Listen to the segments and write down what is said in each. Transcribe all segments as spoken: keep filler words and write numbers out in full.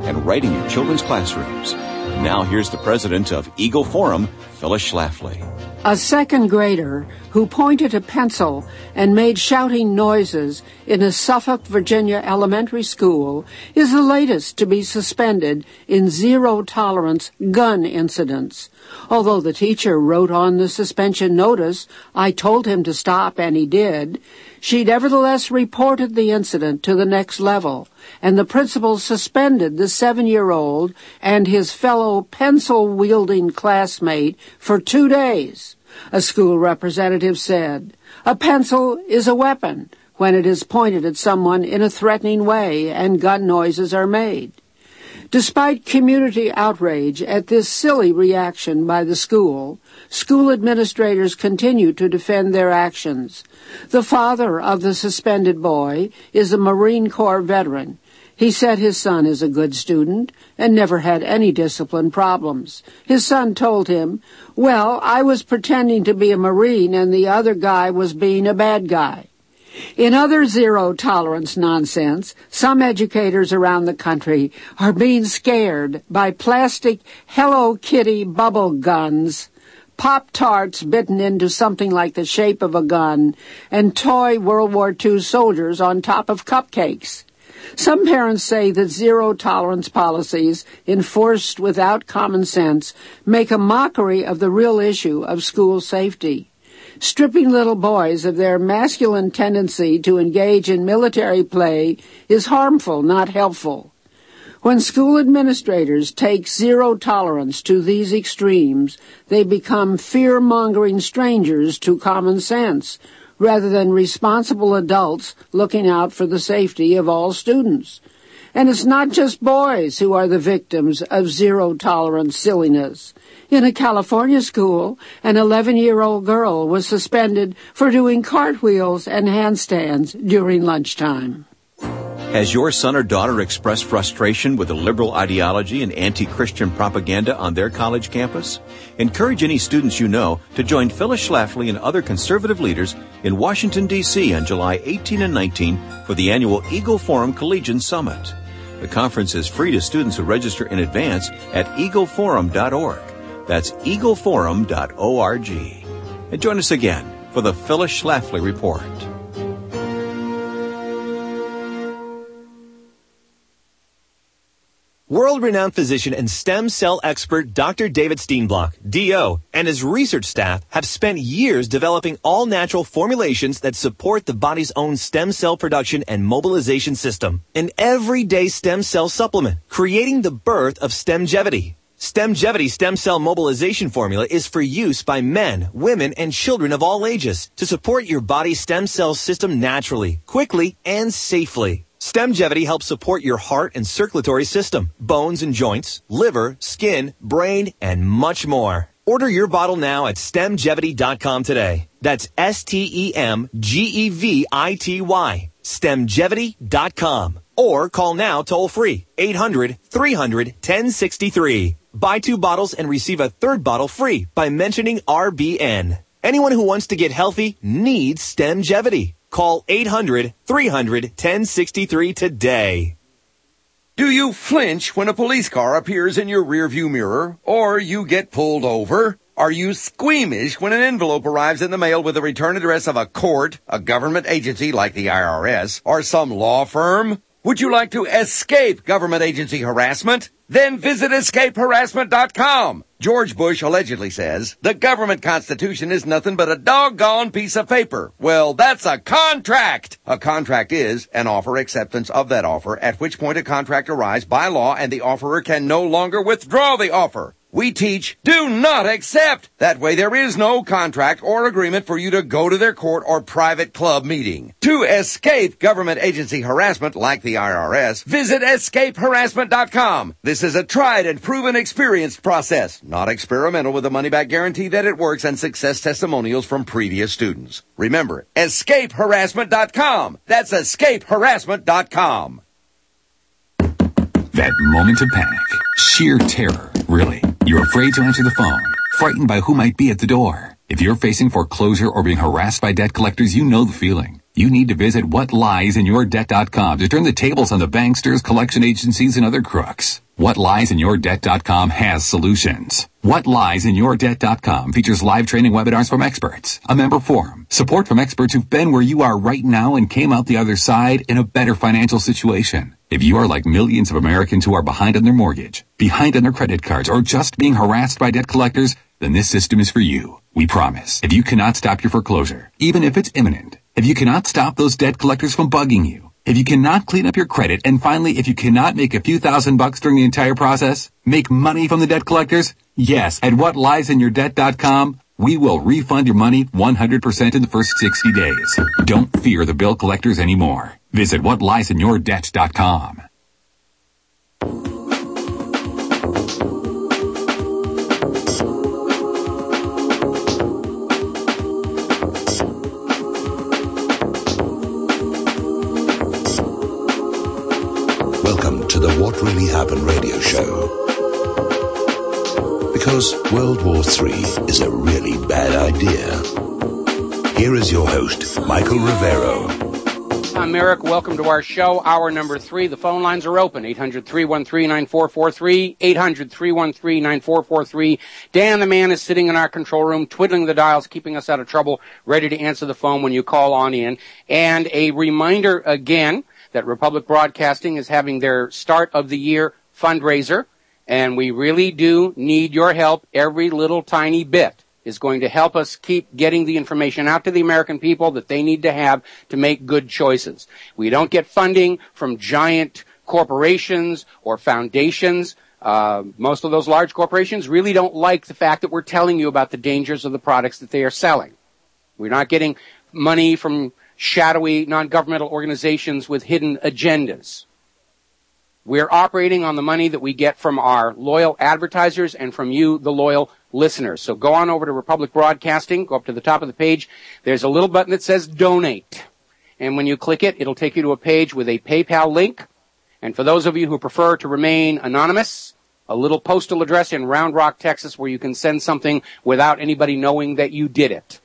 and right in your children's classrooms. And now here's the president of Eagle Forum, Phyllis Schlafly. A second grader who pointed a pencil and made shouting noises in a Suffolk, Virginia elementary school is the latest to be suspended in zero-tolerance gun incidents. Although the teacher wrote on the suspension notice, "I told him to stop," and he did, she nevertheless reported the incident to the next level, and the principal suspended the seven-year-old and his fellow pencil-wielding classmate for two days. A school representative said, "A pencil is a weapon when it is pointed at someone in a threatening way and gun noises are made." Despite community outrage at this silly reaction by the school, school administrators continue to defend their actions. The father of the suspended boy is a Marine Corps veteran. He said his son is a good student and never had any discipline problems. His son told him, "Well, I was pretending to be a Marine and the other guy was being a bad guy." In other zero-tolerance nonsense, some educators around the country are being scared by plastic Hello Kitty bubble guns, Pop-Tarts bitten into something like the shape of a gun, and toy World War Two soldiers on top of cupcakes. Some parents say that zero-tolerance policies enforced without common sense make a mockery of the real issue of school safety. Stripping little boys of their masculine tendency to engage in military play is harmful, not helpful. When school administrators take zero tolerance to these extremes, they become fear-mongering strangers to common sense, rather than responsible adults looking out for the safety of all students. And it's not just boys who are the victims of zero-tolerance silliness. In a California school, an eleven-year-old girl was suspended for doing cartwheels and handstands during lunchtime. Has your son or daughter expressed frustration with the liberal ideology and anti-Christian propaganda on their college campus? Encourage any students you know to join Phyllis Schlafly and other conservative leaders in Washington, D C on July eighteenth and nineteenth for the annual Eagle Forum Collegian Summit. The conference is free to students who register in advance at eagle forum dot org. That's eagle forum dot org. And join us again for the Phyllis Schlafly Report. World-renowned physician and stem cell expert Doctor David Steenblock, D O, and his research staff have spent years developing all-natural formulations that support the body's own stem cell production and mobilization system. An everyday stem cell supplement, creating the birth of Stemgevity. Stemgevity stem cell mobilization formula is for use by men, women, and children of all ages to support your body's stem cell system naturally, quickly, and safely. Stemgevity helps support your heart and circulatory system, bones and joints, liver, skin, brain, and much more. Order your bottle now at stemgevity dot com today. That's S T E M G E V I T Y. stemgevity dot com. Or call now toll free, eight hundred, three hundred, ten sixty-three. Buy two bottles and receive a third bottle free by mentioning R B N. Anyone who wants to get healthy needs Stemgevity. Call eight hundred, three hundred, ten sixty-three today. Do you flinch when a police car appears in your rearview mirror or you get pulled over? Are you squeamish when an envelope arrives in the mail with the return address of a court, a government agency like the I R S, or some law firm? Would you like to escape government agency harassment? Then visit escape harassment dot com. George Bush allegedly says, the government constitution is nothing but a doggone piece of paper. Well, that's a contract. A contract is an offer acceptance of that offer, at which point a contract arrives by law and the offerer can no longer withdraw the offer. We teach, do not accept. That way there is no contract or agreement for you to go to their court or private club meeting. To escape government agency harassment like the I R S, visit escape harassment dot com. This is a tried and proven experienced process, not experimental, with a money-back guarantee that it works and success testimonials from previous students. Remember, escape harassment dot com. That's escape harassment dot com. That moment of panic, sheer terror, really. You're afraid to answer the phone, frightened by who might be at the door. If you're facing foreclosure or being harassed by debt collectors, you know the feeling. You need to visit what lies in your debt dot com to turn the tables on the banksters, collection agencies, and other crooks. what lies in your debt dot com has solutions. what lies in your debt dot com features live training webinars from experts, a member forum, support from experts who've been where you are right now and came out the other side in a better financial situation. If you are like millions of Americans who are behind on their mortgage, behind on their credit cards, or just being harassed by debt collectors, then this system is for you. We promise. If you cannot stop your foreclosure, even if it's imminent, if you cannot stop those debt collectors from bugging you, if you cannot clean up your credit, and finally, if you cannot make a few thousand bucks during the entire process, make money from the debt collectors, yes, at what lies in your debt dot com, we will refund your money one hundred percent in the first sixty days. Don't fear the bill collectors anymore. Visit what lies in your debt dot com. Welcome to the What Really Happened radio show. Because World War Three is a really bad idea. Here is your host, Michael Rivero. I'm Eric. Welcome to our show, hour number three. The phone lines are open, eight hundred, three one three, nine four four three, eight hundred, three one three, nine four four three. Dan, the man, is sitting in our control room, twiddling the dials, keeping us out of trouble, ready to answer the phone when you call on in. And a reminder again that Republic Broadcasting is having their start of the year fundraiser, and we really do need your help. Every little tiny bit is going to help us keep getting the information out to the American people that they need to have to make good choices. We don't get funding from giant corporations or foundations. Uh, most of those large corporations really don't like the fact that we're telling you about the dangers of the products that they are selling. We're not getting money from shadowy non-governmental organizations with hidden agendas. We're operating on the money that we get from our loyal advertisers and from you, the loyal listeners. So go on over to Republic Broadcasting, go up to the top of the page. There's a little button that says Donate. And when you click it, it'll take you to a page with a PayPal link. And for those of you who prefer to remain anonymous, a little postal address in Round Rock, Texas, where you can send something without anybody knowing that you did it.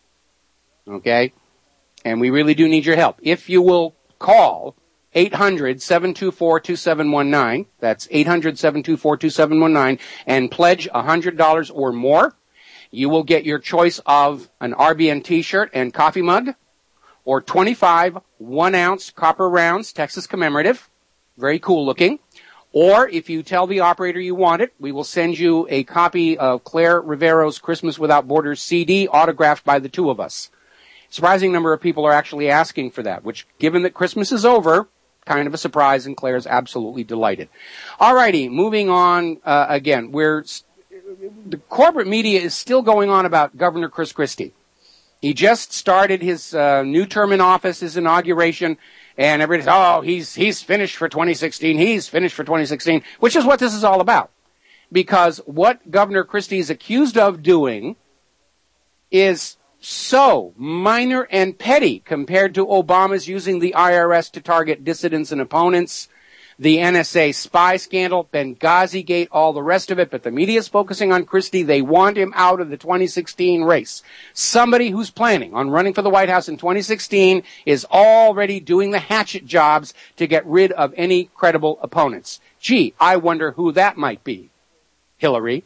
Okay? And we really do need your help. If you will call eight hundred, seven two four, two seven one nine, that's eight hundred, seven two four, two seven one nine, and pledge one hundred dollars or more, you will get your choice of an R B N t-shirt and coffee mug, or twenty-five one-ounce copper rounds, Texas commemorative, very cool looking. Or if you tell the operator you want it, we will send you a copy of Claire Rivero's Christmas Without Borders C D, autographed by the two of us. Surprising number of people are actually asking for that, which, given that Christmas is over, kind of a surprise, and Claire's absolutely delighted. Alrighty, moving on, uh, again, we're, the corporate media is still going on about Governor Chris Christie. He just started his, uh, new term in office, his inauguration, and everybody's, oh, he's, he's finished for twenty sixteen, he's finished for twenty sixteen, which is what this is all about. Because what Governor Christie is accused of doing is so minor and petty compared to Obama's using the I R S to target dissidents and opponents, the N S A spy scandal, Benghazi Gate, all the rest of it. But the media is focusing on Christie. They want him out of the twenty sixteen race. Somebody who's planning on running for the White House in twenty sixteen is already doing the hatchet jobs to get rid of any credible opponents. Gee, I wonder who that might be. Hillary.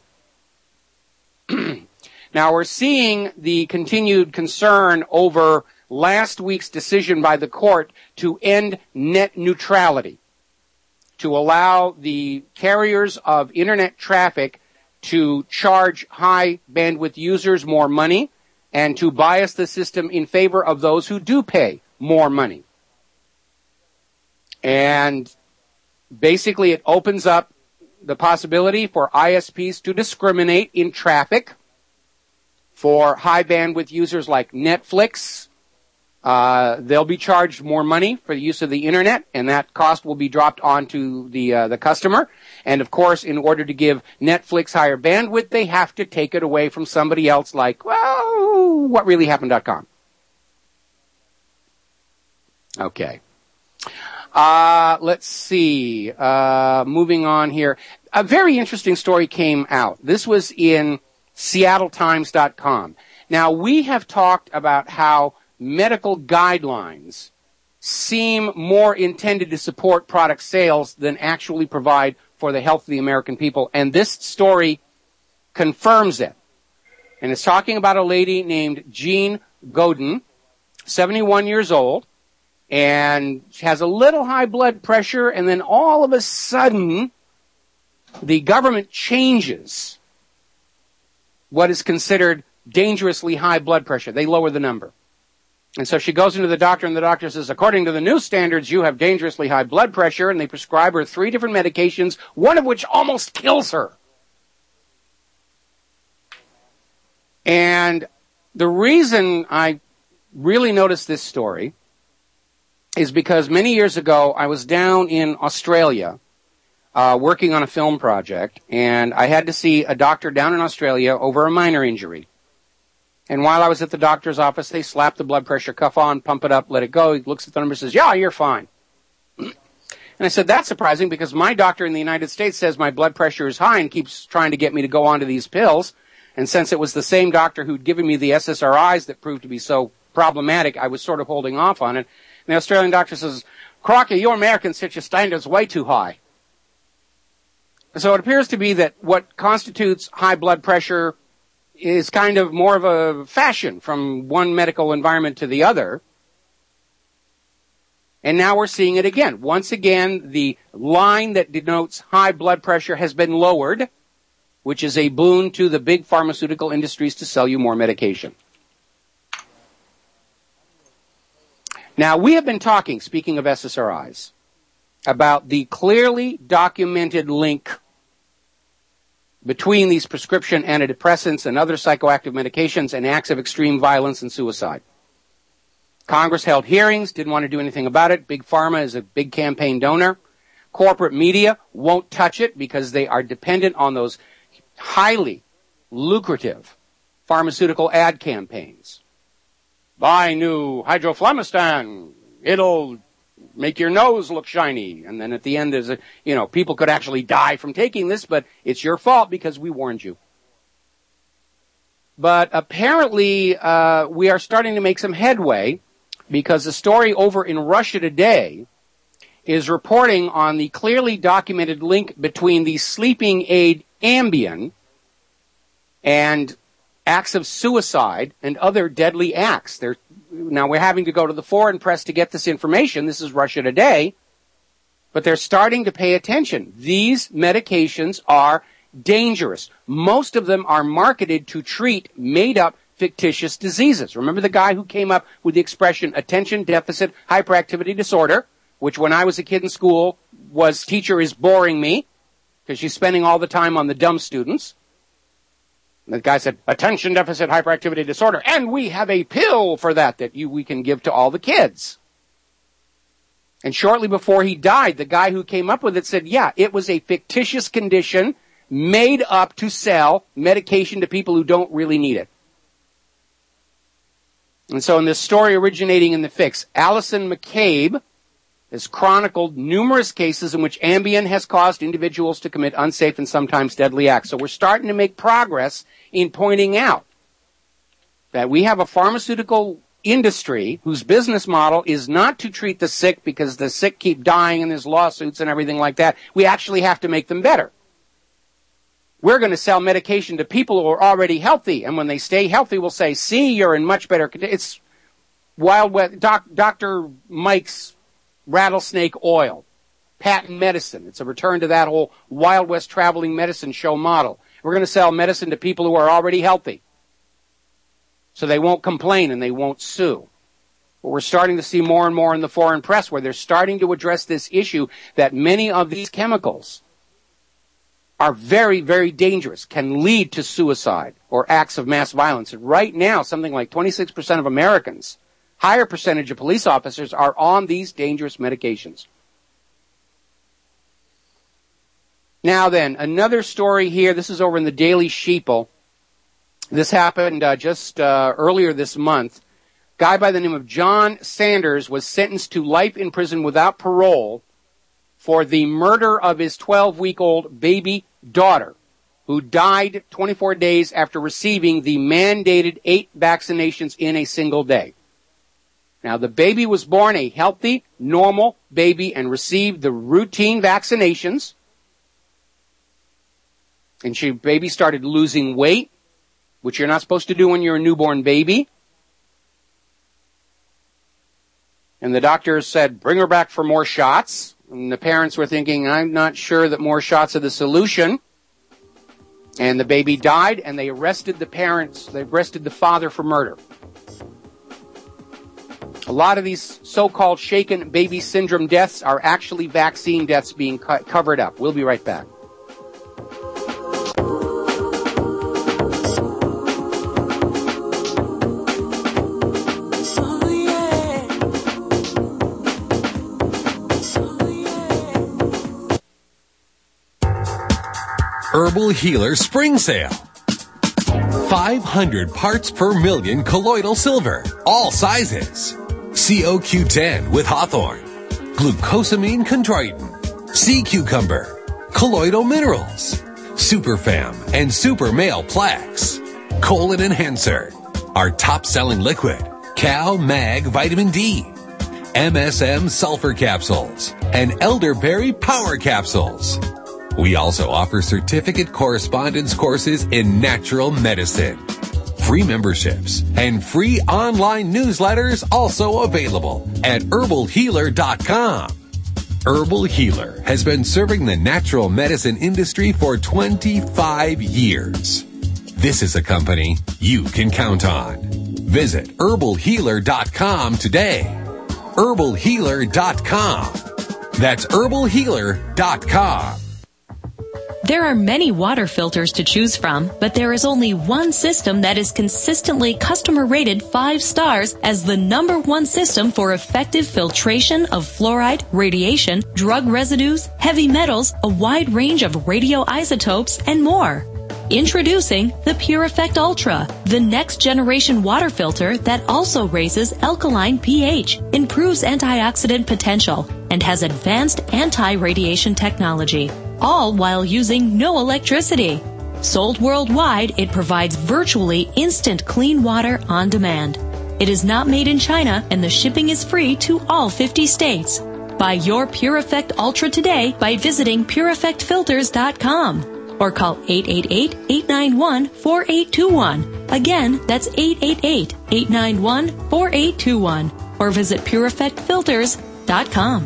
Now, we're seeing the continued concern over last week's decision by the court to end net neutrality, to allow the carriers of internet traffic to charge high bandwidth users more money and to bias the system in favor of those who do pay more money. And basically it opens up the possibility for I S Ps to discriminate in traffic for high bandwidth users like Netflix. Uh, they'll be charged more money for the use of the internet, and that cost will be dropped onto the uh, the customer. And of course, in order to give Netflix higher bandwidth, they have to take it away from somebody else, like, well, what really happened dot com. Okay. Uh, let's see. Uh, moving on here. A very interesting story came out. This was in Seattle Times dot com. Now, we have talked about how medical guidelines seem more intended to support product sales than actually provide for the health of the American people. And this story confirms it. And it's talking about a lady named Jean Godin, seventy-one years old, and she has a little high blood pressure, and then all of a sudden, the government changes what is considered dangerously high blood pressure. They lower the number. And so she goes into the doctor, and the doctor says, according to the new standards, you have dangerously high blood pressure, and they prescribe her three different medications, one of which almost kills her. And the reason I really noticed this story is because many years ago, I was down in Australia uh, working on a film project, and I had to see a doctor down in Australia over a minor injury. And while I was at the doctor's office, they slap the blood pressure cuff on, pump it up, let it go. He looks at the number and says, yeah, you're fine. And I said, that's surprising because my doctor in the United States says my blood pressure is high and keeps trying to get me to go onto these pills. And since it was the same doctor who'd given me the S S R Is that proved to be so problematic, I was sort of holding off on it. And the Australian doctor says, Crocky, you Americans set your standards way too high. So it appears to be that what constitutes high blood pressure is kind of more of a fashion from one medical environment to the other. And now we're seeing it again. Once again, the line that denotes high blood pressure has been lowered, which is a boon to the big pharmaceutical industries to sell you more medication. Now, we have been talking, speaking of S S R Is, about the clearly documented link between these prescription antidepressants and other psychoactive medications and acts of extreme violence and suicide. Congress held hearings, didn't want to do anything about it. Big Pharma is a big campaign donor. Corporate media won't touch it because they are dependent on those highly lucrative pharmaceutical ad campaigns. Buy new hydroflamistan. It'll make your nose look shiny. And then at the end, there's a, you know, people could actually die from taking this, but it's your fault because we warned you. But apparently, uh, we are starting to make some headway because the story over in Russia Today is reporting on the clearly documented link between the sleeping aid Ambien and acts of suicide and other deadly acts. They're, now we're having to go to the foreign press to get this information. This is Russia Today. But they're starting to pay attention. These medications are dangerous. Most of them are marketed to treat made-up fictitious diseases. Remember the guy who came up with the expression attention deficit hyperactivity disorder, which when I was a kid in school was teacher is boring me because she's spending all the time on the dumb students. And the guy said, attention deficit hyperactivity disorder, and we have a pill for that that you we can give to all the kids. And shortly before he died, the guy who came up with it said, yeah, it was a fictitious condition made up to sell medication to people who don't really need it. And so in this story originating in The Fix, Alison McCabe has chronicled numerous cases in which Ambien has caused individuals to commit unsafe and sometimes deadly acts. So we're starting to make progress in pointing out that we have a pharmaceutical industry whose business model is not to treat the sick because the sick keep dying and there's lawsuits and everything like that. We actually have to make them better. We're going to sell medication to people who are already healthy, and when they stay healthy, we'll say, see, you're in much better condition. It's Wild West, Doc, Doctor Mike's rattlesnake oil, patent medicine. It's a return to that whole Wild West traveling medicine show model. We're going to sell medicine to people who are already healthy, so they won't complain and they won't sue. But we're starting to see more and more in the foreign press where they're starting to address this issue that many of these chemicals are very, very dangerous, can lead to suicide or acts of mass violence. And right now, something like twenty-six percent of Americans, higher percentage of police officers are on these dangerous medications. Now then, another story here. This is over in the Daily Sheeple. This happened uh, just uh, earlier this month. Guy by the name of John Sanders was sentenced to life in prison without parole for the murder of his twelve-week-old baby daughter, who died twenty-four days after receiving the mandated eight vaccinations in a single day. Now, the baby was born a healthy, normal baby and received the routine vaccinations. And she baby started losing weight, which you're not supposed to do when you're a newborn baby. And the doctor said, bring her back for more shots. And the parents were thinking, I'm not sure that more shots are the solution. And the baby died, and they arrested the parents, they arrested the father for murder. A lot of these so-called shaken baby syndrome deaths are actually vaccine deaths being co- covered up. We'll be right back. Herbal Healer Spring Sale. five hundred parts per million colloidal silver, all sizes. C O Q ten with hawthorn, glucosamine chondroitin, sea cucumber, colloidal minerals, Superfam and Super Male Plaques, colon enhancer, our top-selling liquid, Cal Mag Vitamin D, M S M sulfur capsules, and elderberry power capsules. We also offer certificate correspondence courses in natural medicine. Free memberships and free online newsletters also available at herbal healer dot com. Herbal Healer has been serving the natural medicine industry for twenty-five years. This is a company you can count on. Visit herbal healer dot com today. herbal healer dot com. That's herbal healer dot com. There are many water filters to choose from, but there is only one system that is consistently customer rated five stars as the number one system for effective filtration of fluoride, radiation, drug residues, heavy metals, a wide range of radioisotopes, and more. Introducing the PureEffect Ultra, the next generation water filter that also raises alkaline pH, improves antioxidant potential, and has advanced anti-radiation technology, all while using no electricity. Sold worldwide, it provides virtually instant clean water on demand. It is not made in China, and the shipping is free to all fifty states. Buy your PureEffect Ultra today by visiting pure effect filters dot com. Or call eight eight eight, eight nine one, four eight two one. Again, that's eight eight eight, eight nine one, four eight two one. Or visit pure effect filters dot com.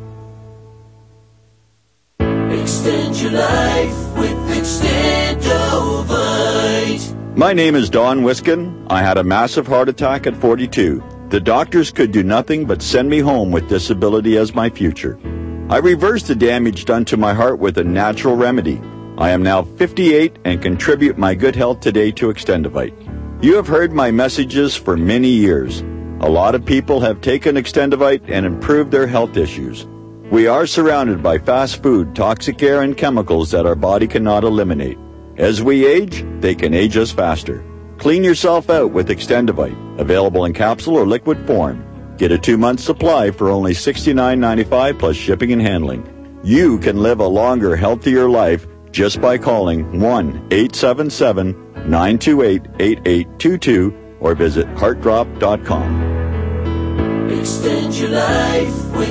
Extend your life with Extendovite. My name is Don Wiskin. I had a massive heart attack at forty-two. The doctors could do nothing but send me home with disability as my future. I reversed the damage done to my heart with a natural remedy. I am now fifty-eight and contribute my good health today to Extendovite. You have heard my messages for many years. A lot of people have taken Extendovite and improved their health issues. We are surrounded by fast food, toxic air, and chemicals that our body cannot eliminate. As we age, they can age us faster. Clean yourself out with Extendovite, available in capsule or liquid form. Get a two-month supply for only sixty-nine ninety-five plus shipping and handling. You can live a longer, healthier life just by calling one eight seven seven, nine two eight, eight eight two two or visit heart drop dot com. Extend your life with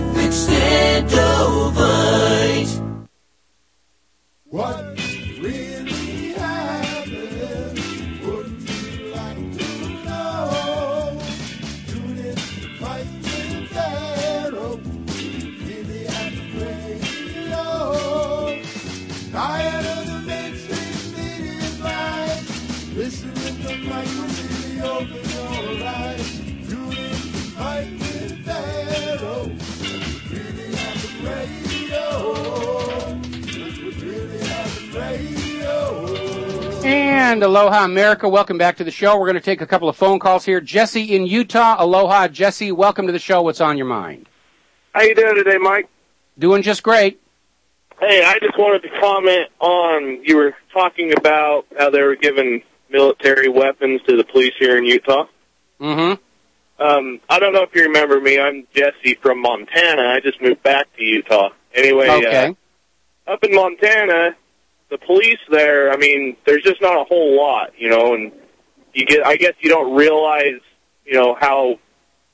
Extendovite. What really happened? Wouldn't you like to know? Tune in to Mike and Pharaoh. Really at the radio. Tired of the mainstream media line. Listening to Mike and really open your eyes. Tune in to Mike and Pharaoh. Really at the radio. Really at the radio. And Aloha America, welcome back to the show. We're going to take a couple of phone calls here. Jesse in Utah. Aloha, Jesse. Welcome to the show. What's on your mind? How you doing today, Mike? Doing just great. Hey, I just wanted to comment on, you were talking about how they were giving military weapons to the police here in Utah. Mm-hmm. Um, I don't know if you remember me. I'm Jesse from Montana. I just moved back to Utah. Anyway, okay. uh, up in Montana, the police there, I mean, there's just not a whole lot, you know, and you get, I guess you don't realize, you know, how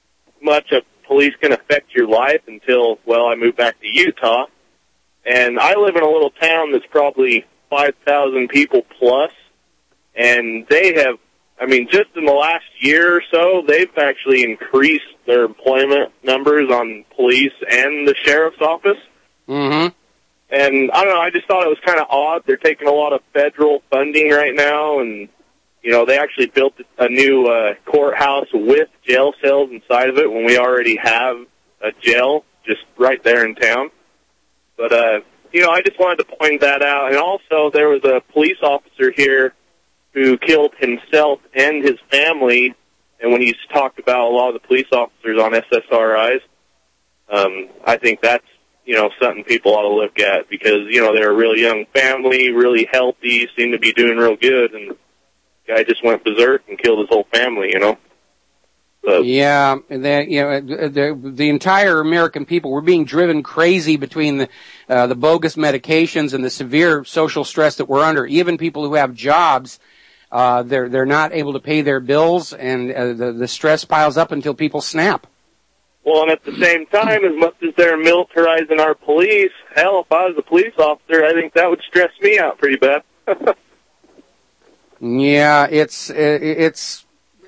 much a police can affect your life until, well, I moved back to Utah. And I live in a little town that's probably five thousand people plus, and they have, I mean, just in the last year or so, they've actually increased their employment numbers on police and the sheriff's office. Mm-hmm. And I don't know, I just thought it was kind of odd. They're taking a lot of federal funding right now, and, you know, they actually built a new uh, courthouse with jail cells inside of it when we already have a jail just right there in town. But, uh, you know, I just wanted to point that out. And also, there was a police officer here who killed himself and his family. And when he's talked about a lot of the police officers on S S R Is, um, I think that's, you know, something people ought to look at because, you know, they're a really young family, really healthy, seem to be doing real good, and the guy just went berserk and killed his whole family, you know. So. Yeah, the, you know, the, the entire American people, we're being driven crazy between the, uh, the bogus medications and the severe social stress that we're under. Even people who have jobs, uh, they're, they're not able to pay their bills, and uh, the, the stress piles up until people snap. Well, and at the same time, as much as they're militarizing our police, hell, if I was a police officer, I think that would stress me out pretty bad. Yeah, it's, it's,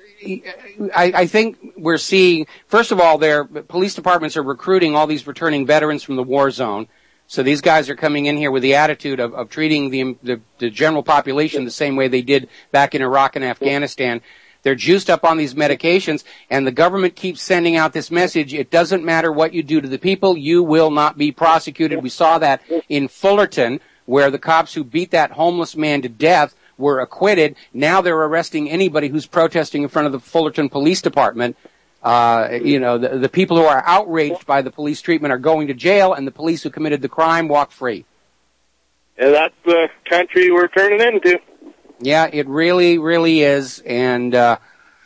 I, I think we're seeing, first of all, their police departments are recruiting all these returning veterans from the war zone. So these guys are coming in here with the attitude of, of treating the, the, the general population the same way they did back in Iraq and Afghanistan. They're juiced up on these medications, and the government keeps sending out this message. It doesn't matter what you do to the people, you will not be prosecuted. We saw that in Fullerton, where the cops who beat that homeless man to death were acquitted. Now they're arresting anybody who's protesting in front of the Fullerton Police Department. Uh, you know, the, the people who are outraged by the police treatment are going to jail, and the police who committed the crime walk free. And that's the country we're turning into. Yeah, it really, really is, and uh,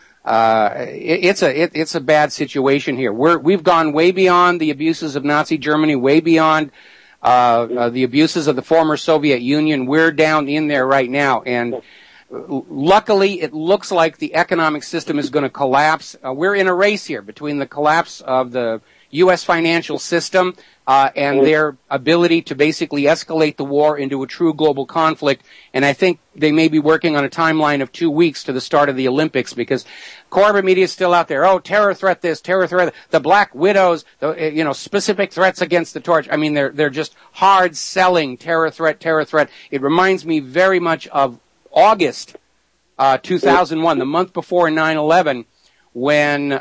uh, it, it's a it, it's a bad situation here. We're we've gone way beyond the abuses of Nazi Germany, way beyond uh, uh, the abuses of the former Soviet Union. We're down in there right now, and luckily, it looks like the economic system is going to collapse. Uh, we're in a race here between the collapse of the U S financial system uh, and their ability to basically escalate the war into a true global conflict. And I think they may be working on a timeline of two weeks to the start of the Olympics because corporate media is still out there. Oh, terror threat this, terror threat, the Black Widows, the, you know, specific threats against the torch. I mean, they're they're just hard selling terror threat, terror threat. It reminds me very much of August uh, two thousand one, the month before nine eleven. When, uh,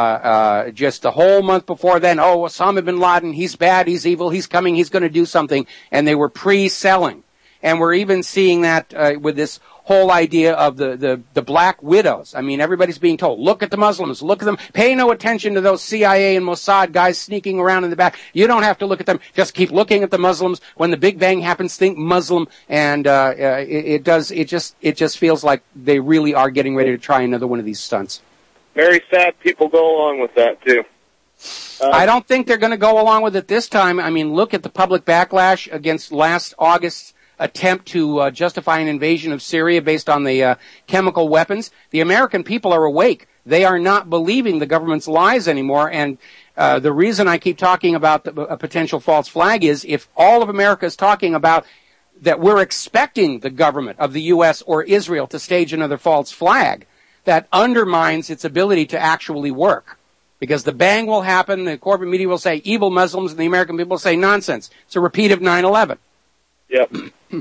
uh, just the whole month before then, oh, Osama bin Laden, he's bad, he's evil, he's coming, he's going to do something. And they were pre-selling. And we're even seeing that, uh, with this whole idea of the, the, the Black Widows. I mean, everybody's being told, look at the Muslims, look at them, pay no attention to those C I A and Mossad guys sneaking around in the back. You don't have to look at them, just keep looking at the Muslims. When the Big Bang happens, think Muslim. And, uh, uh it, it does, it just, it just feels like they really are getting ready to try another one of these stunts. Very sad people go along with that, too. Um, I don't think they're going to go along with it this time. I mean, look at the public backlash against last August's attempt to uh, justify an invasion of Syria based on the uh, chemical weapons. The American people are awake. They are not believing the government's lies anymore. And uh, the reason I keep talking about the, a potential false flag is if all of America is talking about that we're expecting the government of the U S or Israel to stage another false flag, that undermines its ability to actually work. Because the bang will happen, the corporate media will say evil Muslims, and the American people will say nonsense. It's a repeat of nine eleven. Yep.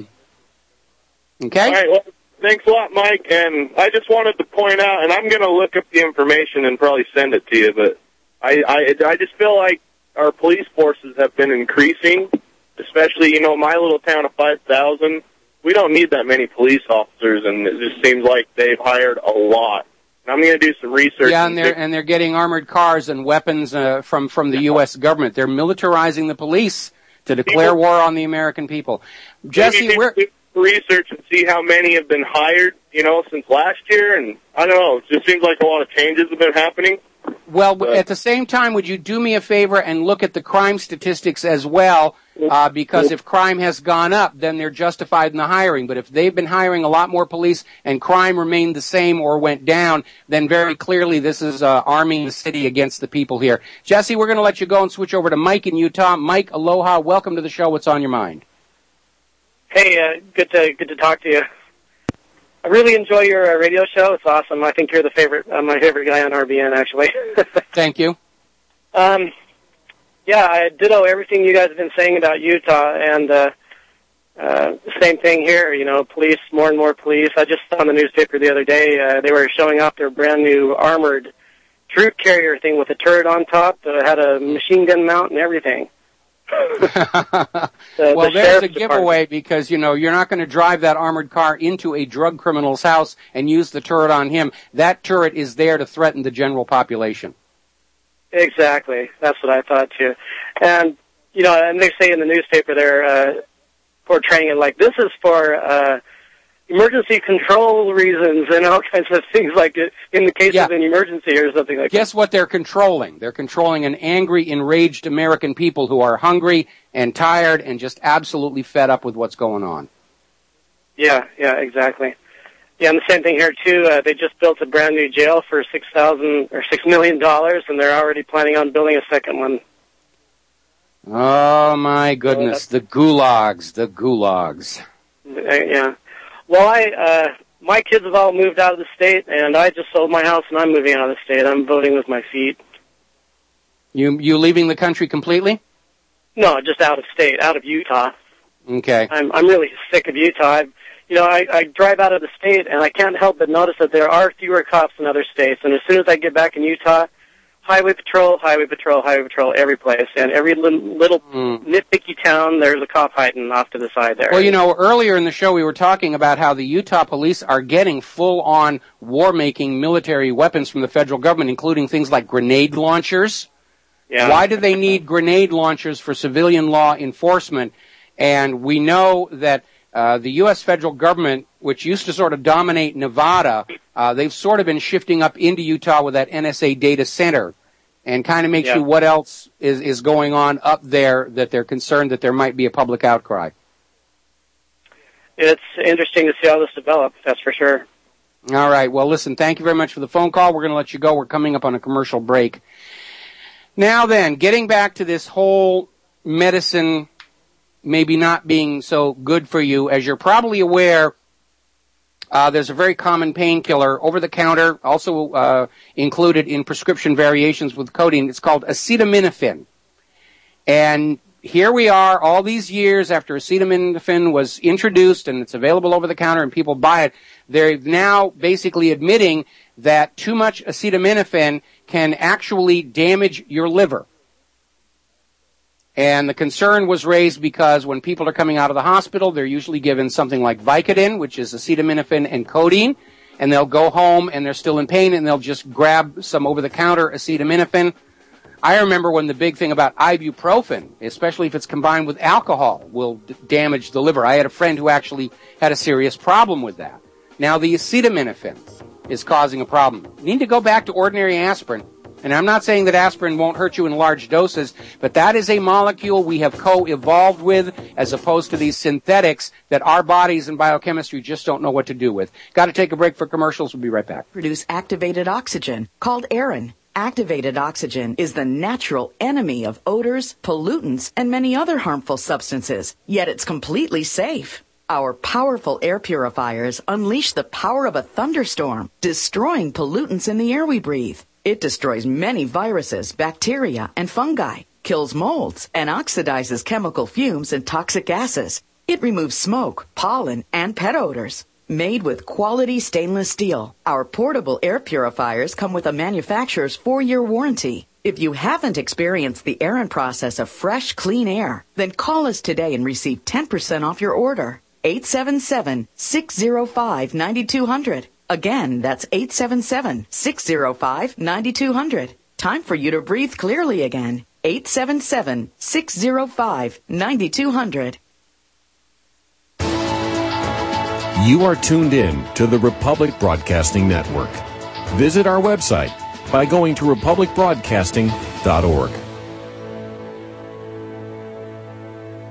Okay? All right, well, thanks a lot, Mike. And I just wanted to point out, and I'm going to look up the information and probably send it to you, but I, I, I just feel like our police forces have been increasing, especially, you know, my little town of five thousand. We don't need that many police officers, and it just seems like they've hired a lot. And I'm going to do some research. Yeah, and they're and they're getting armored cars and weapons uh, from from the U S government. They're militarizing the police to declare people, war on the American people. Jesse, we're do research and see how many have been hired, you know, since last year, and I don't know. It just seems like a lot of changes have been happening. Well, but at the same time, would you do me a favor and look at the crime statistics as well? Uh, because if crime has gone up, then they're justified in the hiring. But if they've been hiring a lot more police and crime remained the same or went down, then very clearly this is uh, arming the city against the people here. Jesse, we're going to let you go and switch over to Mike in Utah. Mike, aloha. Welcome to the show. What's on your mind? Hey, uh, good to good to talk to you. I really enjoy your uh, radio show. It's awesome. I think you're the favorite, uh, my favorite guy on R B N, actually. Thank you. Um, yeah, I ditto everything you guys have been saying about Utah, and uh, uh, same thing here. You know, police, more and more police. I just saw in the newspaper the other day uh, they were showing off their brand new armored troop carrier thing with a turret on top that had a machine gun mount and everything. the, well, the there's a Department. giveaway because, you know, you're not going to drive that armored car into a drug criminal's house and use the turret on him. That turret is there to threaten the general population. Exactly. That's what I thought, too. And, you know, and they say in the newspaper they're uh, portraying it like this is for uh, emergency control reasons and all kinds of things like it in the case Yeah. of an emergency or something like that. Guess what they're controlling? They're controlling an angry, enraged American people who are hungry and tired and just absolutely fed up with what's going on. Yeah, yeah, exactly. Yeah, and the same thing here too. Uh, they just built a brand new jail for six thousand or six million dollars, and they're already planning on building a second one. Oh my goodness, the gulags, the gulags. Uh, yeah. Well, I uh, my kids have all moved out of the state, and I just sold my house, and I'm moving out of the state. I'm voting with my feet. You you leaving the country completely? No, just out of state, out of Utah. Okay. I'm I'm really sick of Utah. I've, you know, I, I drive out of the state, and I can't help but notice that there are fewer cops in other states. And as soon as I get back in Utah, highway patrol, highway patrol, highway patrol, every place. And every little, little mm. nitpicky town, there's a cop hiding off to the side there. Well, you know, earlier in the show we were talking about how the Utah police are getting full-on war-making military weapons from the federal government, including things like grenade launchers. Yeah. Why do they need grenade launchers for civilian law enforcement? And we know that uh, the U S federal government, which used to sort of dominate Nevada, uh, they've sort of been shifting up into Utah with that N S A data center, and kind of makes Yeah. you what else is, is going on up there that they're concerned that there might be a public outcry. It's interesting to see how this develops, that's for sure. All right. Well, listen, thank you very much for the phone call. We're going to let you go. We're coming up on a commercial break. Now then, getting back to this whole medicine maybe not being so good for you, as you're probably aware, uh, there's a very common painkiller over the counter, also uh, included in prescription variations with codeine. It's called acetaminophen. And here we are all these years after acetaminophen was introduced and it's available over the counter and people buy it. They're now basically admitting that too much acetaminophen can actually damage your liver. And the concern was raised because when people are coming out of the hospital, they're usually given something like Vicodin, which is acetaminophen and codeine, and they'll go home and they're still in pain and they'll just grab some over-the-counter acetaminophen. I remember when the big thing about ibuprofen, especially if it's combined with alcohol, will d- damage the liver. I had a friend who actually had a serious problem with that. Now the acetaminophen is causing a problem. You need to go back to ordinary aspirin. And I'm not saying that aspirin won't hurt you in large doses, but that is a molecule we have co-evolved with as opposed to these synthetics that our bodies and biochemistry just don't know what to do with. Got to take a break for commercials. We'll be right back. Produce activated oxygen, called Aerin. Activated oxygen is the natural enemy of odors, pollutants, and many other harmful substances, yet it's completely safe. Our powerful air purifiers unleash the power of a thunderstorm, destroying pollutants in the air we breathe. It destroys many viruses, bacteria, and fungi, kills molds, and oxidizes chemical fumes and toxic gases. It removes smoke, pollen, and pet odors. Made with quality stainless steel, our portable air purifiers come with a manufacturer's four-year warranty. If you haven't experienced the Aerin process of fresh, clean air, then call us today and receive ten percent off your order. eight seven seven, six zero five, nine two zero zero. Again, that's eight seven seven, six zero five, nine two zero zero. Time for you to breathe clearly again. eight seven seven, six zero five, nine two zero zero. You are tuned in to the Republic Broadcasting Network. Visit our website by going to republic broadcasting dot org.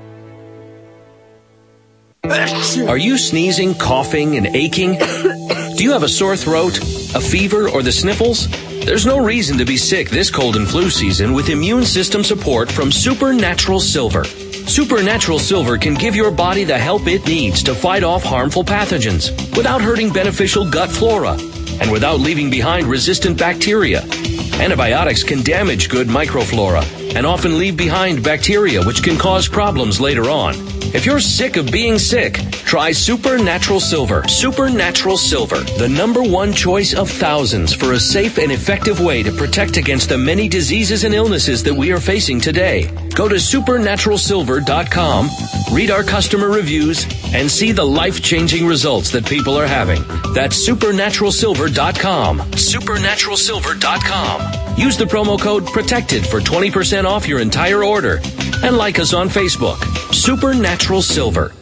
Are you sneezing, coughing, and aching? Do you have a sore throat, a fever, or the sniffles? There's no reason to be sick this cold and flu season with immune system support from Supernatural Silver. Supernatural Silver can give your body the help it needs to fight off harmful pathogens without hurting beneficial gut flora and without leaving behind resistant bacteria. Antibiotics can damage good microflora and often leave behind bacteria which can cause problems later on. If you're sick of being sick, try Supernatural Silver. Supernatural Silver, the number one choice of thousands for a safe and effective way to protect against the many diseases and illnesses that we are facing today. Go to supernatural silver dot com, read our customer reviews, and see the life-changing results that people are having. That's supernatural silver dot com. supernatural silver dot com. Use the promo code PROTECTED for twenty percent off your entire order. And like us on Facebook. Supernatural Silver.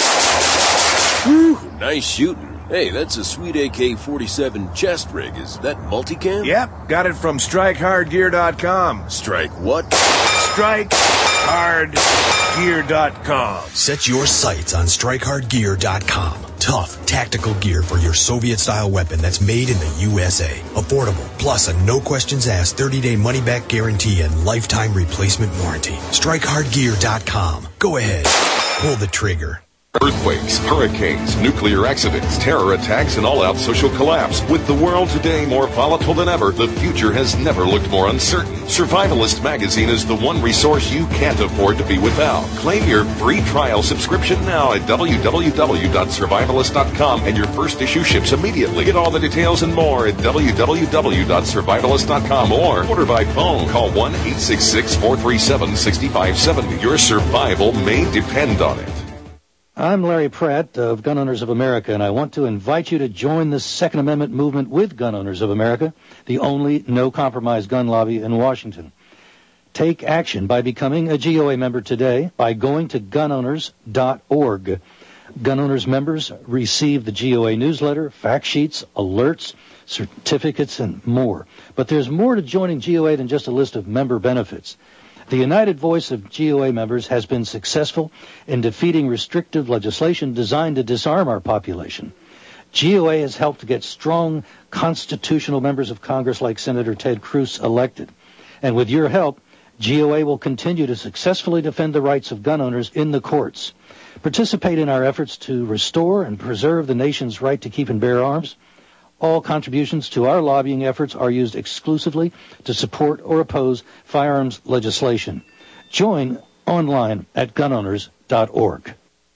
Whew, nice shooting. Hey, that's a sweet A K forty-seven chest rig. Is that multicam? Yep, got it from strike hard gear dot com. Strike what? strike hard gear dot com. Set your sights on strike hard gear dot com. Tough, tactical gear for your Soviet-style weapon that's made in the U S A. Affordable, plus a no-questions-asked thirty-day money-back guarantee and lifetime replacement warranty. strike hard gear dot com. Go ahead. Pull the trigger. Earthquakes, hurricanes, nuclear accidents, terror attacks, and all-out social collapse. With the world today more volatile than ever, the future has never looked more uncertain. Survivalist Magazine is the one resource you can't afford to be without. Claim your free trial subscription now at w w w dot survivalist dot com, and your first issue ships immediately. Get all the details and more at w w w dot survivalist dot com or order by phone. Call one eight six six, four three seven, six five seven zero. Your survival may depend on it. I'm Larry Pratt of Gun Owners of America, and I want to invite you to join the Second Amendment movement with Gun Owners of America, the only no-compromise gun lobby in Washington. Take action by becoming a G O A member today by going to gun owners dot org. Gun Owners members receive the G O A newsletter, fact sheets, alerts, certificates, and more. But there's more to joining G O A than just a list of member benefits. The united voice of G O A members has been successful in defeating restrictive legislation designed to disarm our population. G O A has helped to get strong constitutional members of Congress like Senator Ted Cruz elected. And with your help, G O A will continue to successfully defend the rights of gun owners in the courts. Participate in our efforts to restore and preserve the nation's right to keep and bear arms. All contributions to our lobbying efforts are used exclusively to support or oppose firearms legislation. Join online at gun owners dot org.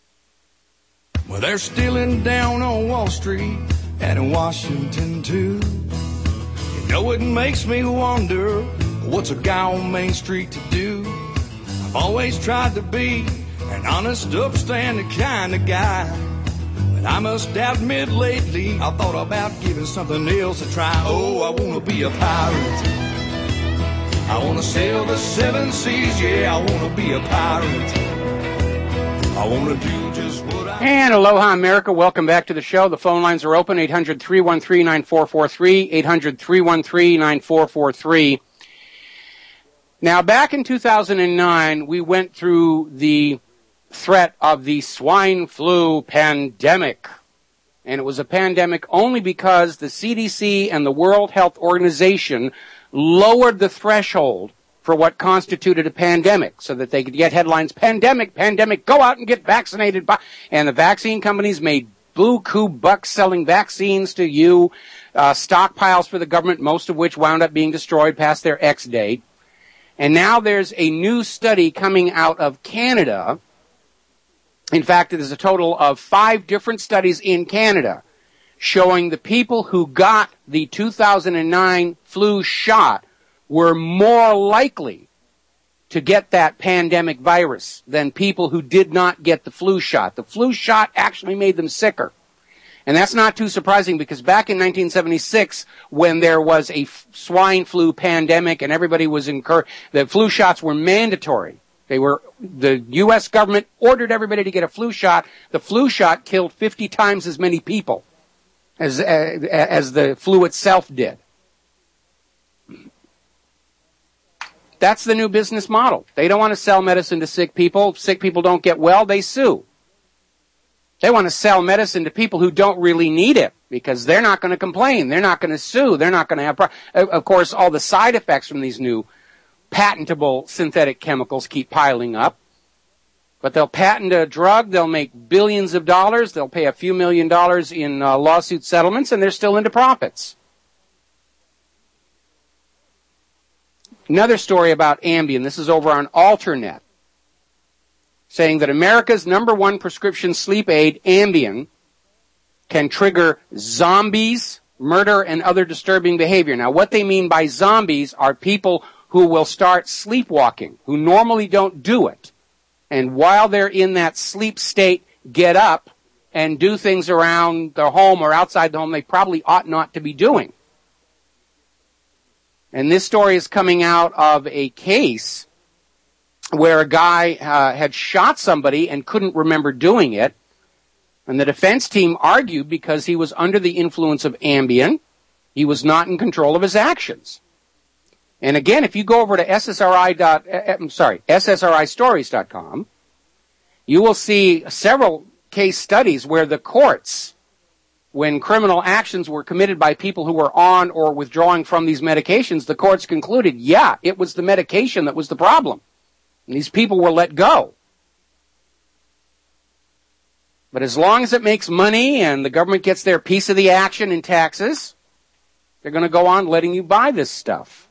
Well, they're stealing down on Wall Street and in Washington, too. You know, it makes me wonder, what's a guy on Main Street to do? I've always tried to be an honest, upstanding kind of guy. I must admit lately I thought about giving something else a try. Oh, I want to be a pirate. I want to sail the seven seas. Yeah, I want to be a pirate. I want to do just what I... And aloha, America. Welcome back to the show. The phone lines are open, eight hundred, three one three, nine four four three, eight hundred, three one three, nine four four three. Now, back in two thousand nine, we went through the threat of the swine flu pandemic. And it was a pandemic only because the C D C and the World Health Organization lowered the threshold for what constituted a pandemic so that they could get headlines, pandemic, pandemic, go out and get vaccinated. And the vaccine companies made buku bucks selling vaccines to you, uh, stockpiles for the government, most of which wound up being destroyed past their X date. And now there's a new study coming out of Canada. In fact, there's a total of five different studies in Canada showing the people who got the two thousand nine flu shot were more likely to get that pandemic virus than people who did not get the flu shot. The flu shot actually made them sicker. And that's not too surprising because back in nineteen seventy-six, when there was a f- swine flu pandemic and everybody was incur, the flu shots were mandatory. They were, the U S government ordered everybody to get a flu shot. The flu shot killed fifty times as many people as, uh, as the flu itself did. That's the new business model. They don't want to sell medicine to sick people. Sick people don't get well, they sue. They want to sell medicine to people who don't really need it because they're not going to complain. They're not going to sue. They're not going to have, pro- of course, all the side effects from these new patentable synthetic chemicals keep piling up. But they'll patent a drug. They'll make billions of dollars. They'll pay a few million dollars in uh, lawsuit settlements, and they're still into profits. Another story about Ambien. This is over on Alternet, saying that America's number one prescription sleep aid, Ambien, can trigger zombies, murder, and other disturbing behavior. Now, what they mean by zombies are people who will start sleepwalking, who normally don't do it. And while they're in that sleep state, get up and do things around their home or outside the home they probably ought not to be doing. And this story is coming out of a case where a guy uh, had shot somebody and couldn't remember doing it. And the defense team argued because he was under the influence of Ambien, he was not in control of his actions. And again, if you go over to S S R I dot, I'm sorry, S S R I stories dot com, you will see several case studies where the courts, when criminal actions were committed by people who were on or withdrawing from these medications, the courts concluded, yeah, it was the medication that was the problem. And these people were let go. But as long as it makes money and the government gets their piece of the action in taxes, they're going to go on letting you buy this stuff.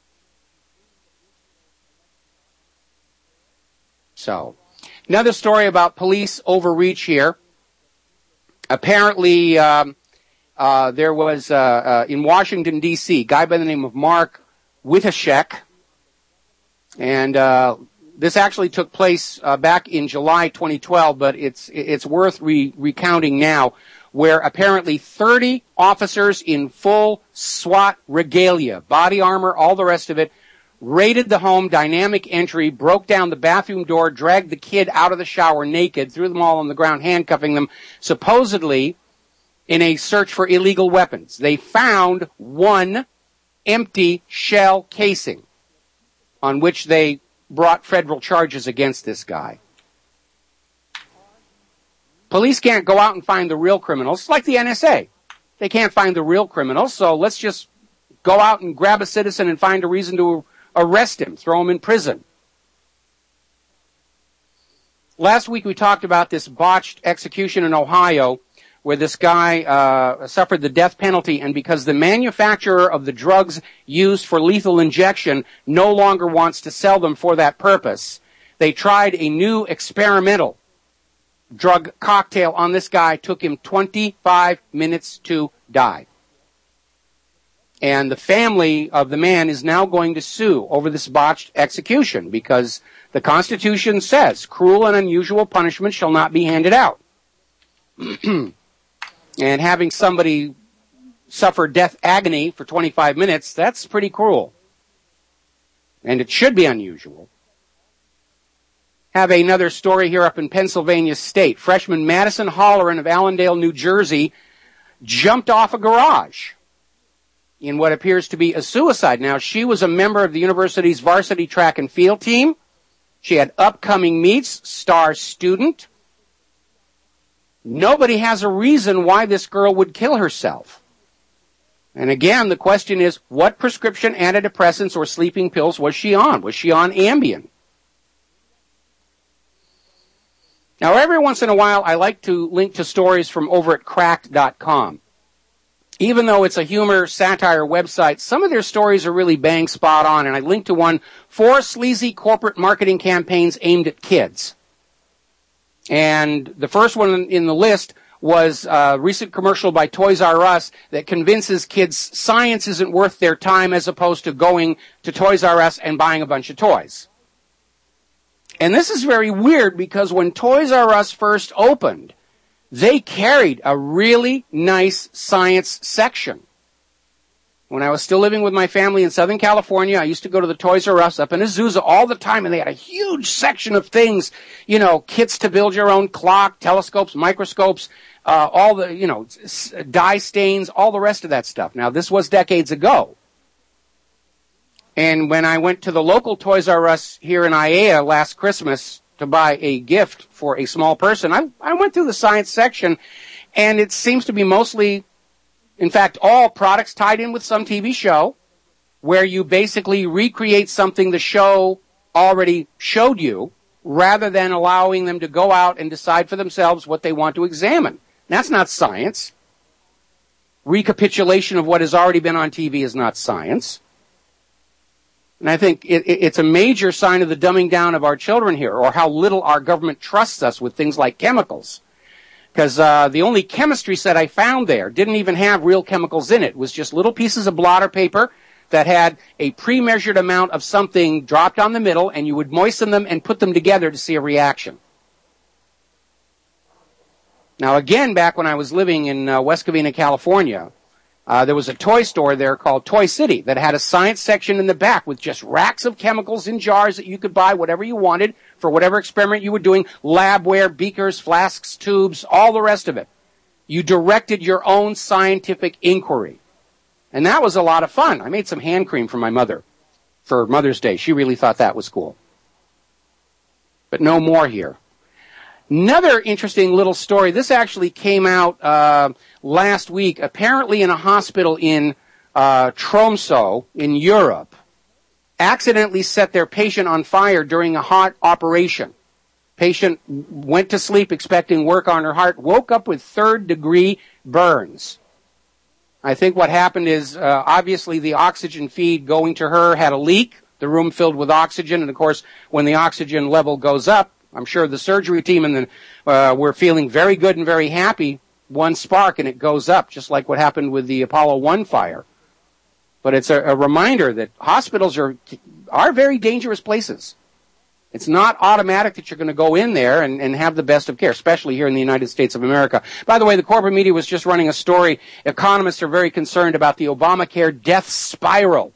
So, another story about police overreach here. Apparently, um, uh, there was, uh, uh, in Washington, D C, a guy by the name of Mark Witashek. And, uh, this actually took place, uh, back in July twenty twelve, but it's, it's worth re- recounting now, where apparently thirty officers in full SWAT regalia, body armor, all the rest of it, raided the home, dynamic entry, broke down the bathroom door, dragged the kid out of the shower naked, threw them all on the ground, handcuffing them, supposedly in a search for illegal weapons. They found one empty shell casing on which they brought federal charges against this guy. Police can't go out and find the real criminals. It's like the N S A. They can't find the real criminals, so let's just go out and grab a citizen and find a reason to arrest him, throw him in prison. Last week we talked about this botched execution in Ohio where this guy uh, suffered the death penalty, and because the manufacturer of the drugs used for lethal injection no longer wants to sell them for that purpose, they tried a new experimental drug cocktail on this guy. Took him twenty-five minutes to die. And the family of the man is now going to sue over this botched execution because the Constitution says cruel and unusual punishment shall not be handed out. And having somebody suffer death agony for twenty-five minutes, that's pretty cruel. And it should be unusual. Have another story here up in Pennsylvania State. Freshman Madison Holleran of Allendale, New Jersey, jumped off a garage in what appears to be a suicide. Now, she was a member of the university's varsity track and field team. She had upcoming meets, star student. Nobody has a reason why this girl would kill herself. And again, the question is, what prescription antidepressants or sleeping pills was she on? Was she on Ambien? Now, every once in a while, I like to link to stories from over at cracked dot com. Even though it's a humor satire website, some of their stories are really bang spot on, and I linked to one, four sleazy corporate marketing campaigns aimed at kids. And the first one in the list was a recent commercial by Toys R Us that convinces kids science isn't worth their time as opposed to going to Toys R Us and buying a bunch of toys. And this is very weird because when Toys R Us first opened, they carried a really nice science section. When I was still living with my family in Southern California, I used to go to the Toys R Us up in Azusa all the time, and they had a huge section of things, you know, kits to build your own clock, telescopes, microscopes, uh, all the, you know, dye stains, all the rest of that stuff. Now, this was decades ago. And when I went to the local Toys R Us here in Aiea last Christmas, to buy a gift for a small person, I, I went through the science section, and it seems to be mostly, in fact, all products tied in with some T V show, where you basically recreate something the show already showed you, rather than allowing them to go out and decide for themselves what they want to examine. That's not science. Recapitulation of what has already been on T V is not science. And I think it, it, it's a major sign of the dumbing down of our children here, or how little our government trusts us with things like chemicals. Because uh, the only chemistry set I found there didn't even have real chemicals in it. It was just little pieces of blotter paper that had a pre-measured amount of something dropped on the middle, and you would moisten them and put them together to see a reaction. Now, again, back when I was living in uh, West Covina, California, Uh, there was a toy store there called Toy City that had a science section in the back with just racks of chemicals in jars that you could buy whatever you wanted for whatever experiment you were doing, labware, beakers, flasks, tubes, all the rest of it. You directed your own scientific inquiry. And that was a lot of fun. I made some hand cream for my mother for Mother's Day. She really thought that was cool. But no more here. Another interesting little story. This actually came out uh, last week, apparently in a hospital in uh, Tromsø in Europe. Accidentally set their patient on fire during a heart operation. Patient went to sleep expecting work on her heart, woke up with third-degree burns. I think what happened is uh, obviously the oxygen feed going to her had a leak, the room filled with oxygen, and of course when the oxygen level goes up, I'm sure the surgery team and the, uh, were feeling very good and very happy. One spark and it goes up, just like what happened with the Apollo one fire. But it's a, a reminder that hospitals are are very dangerous places. It's not automatic that you're going to go in there and, and have the best of care, especially here in the United States of America. By the way, the corporate media was just running a story. Economists are very concerned about the Obamacare death spiral,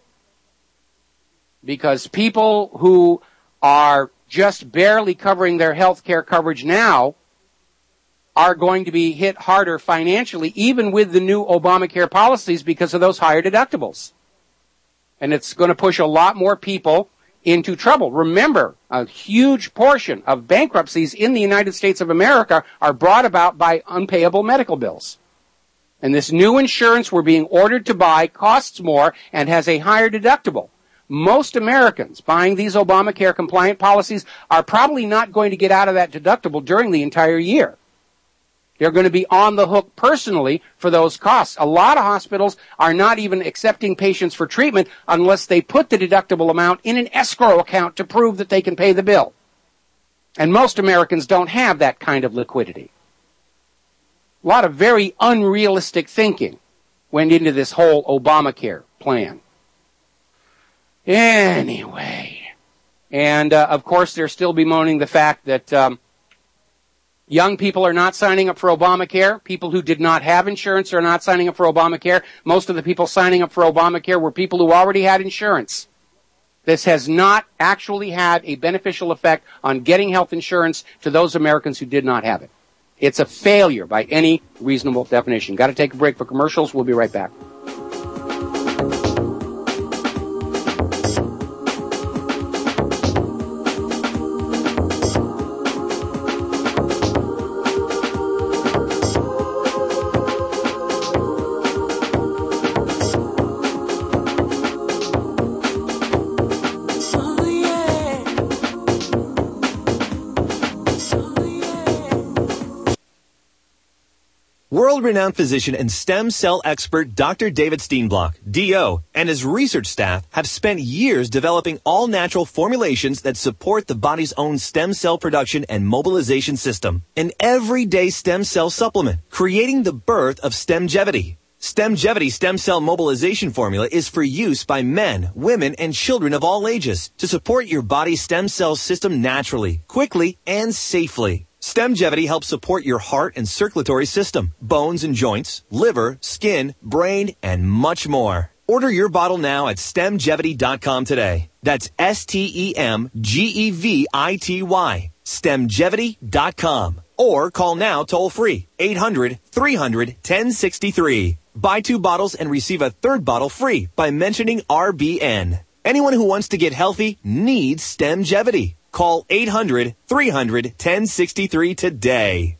because people who are just barely covering their health care coverage now are going to be hit harder financially, even with the new Obamacare policies, because of those higher deductibles. And it's going to push a lot more people into trouble. Remember, a huge portion of bankruptcies in the United States of America are brought about by unpayable medical bills. And this new insurance we're being ordered to buy costs more and has a higher deductible. Most Americans buying these Obamacare compliant policies are probably not going to get out of that deductible during the entire year. They're going to be on the hook personally for those costs. A lot of hospitals are not even accepting patients for treatment unless they put the deductible amount in an escrow account to prove that they can pay the bill. And most Americans don't have that kind of liquidity. A lot of very unrealistic thinking went into this whole Obamacare plan. Anyway, and uh, of course they're still bemoaning the fact that um, young people are not signing up for Obamacare. People who did not have insurance are not signing up for Obamacare. Most of the people signing up for Obamacare were people who already had insurance. This has not actually had a beneficial effect on getting health insurance to those Americans who did not have it. It's a failure by any reasonable definition. Got to take a break for commercials. We'll be right back. World-renowned physician and stem cell expert Doctor David Steenblock, D O, and his research staff have spent years developing all-natural formulations that support the body's own stem cell production and mobilization system. An everyday stem cell supplement, creating the birth of Stemgevity. Stemgevity stem cell mobilization formula is for use by men, women, and children of all ages to support your body's stem cell system naturally, quickly, and safely. Stemgevity helps support your heart and circulatory system, bones and joints, liver, skin, brain, and much more. Order your bottle now at stemgevity dot com today. That's S T E M G E V I T Y. stemgevity dot com. Or call now toll free, eight hundred, three hundred, ten sixty-three. Buy two bottles and receive a third bottle free by mentioning R B N. Anyone who wants to get healthy needs Stemgevity. Call eight hundred, three hundred, ten sixty-three today.